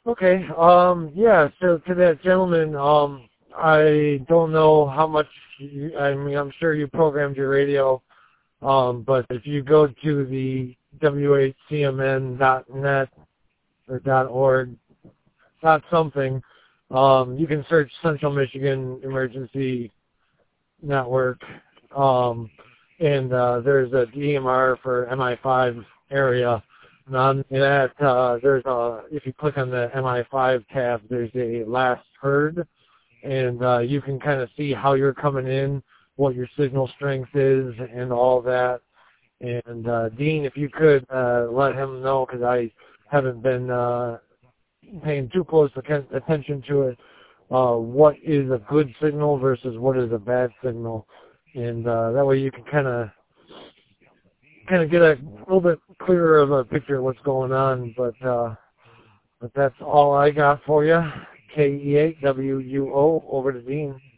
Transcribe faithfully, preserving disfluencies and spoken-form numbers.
Okay. Um. Yeah. So to that gentleman, um, I don't know how much. You, I mean, I'm sure you programmed your radio. Um. But if you go to the W H C M N dot net or dot org dot something, um, you can search Central Michigan Emergency Network. Um. And uh, there's a D M R for M I five area. And on that, uh, there's a, if you click on the M I five tab, there's a last heard, and uh, you can kind of see how you're coming in, what your signal strength is, and all that. And uh, Dean, if you could uh, let him know, because I haven't been uh, paying too close attention to it, uh, what is a good signal versus what is a bad signal, and uh, that way you can kind of kind of get a little bit clearer of a picture of what's going on. But uh, but that's all I got for you. K E eight W U O, over to Dean.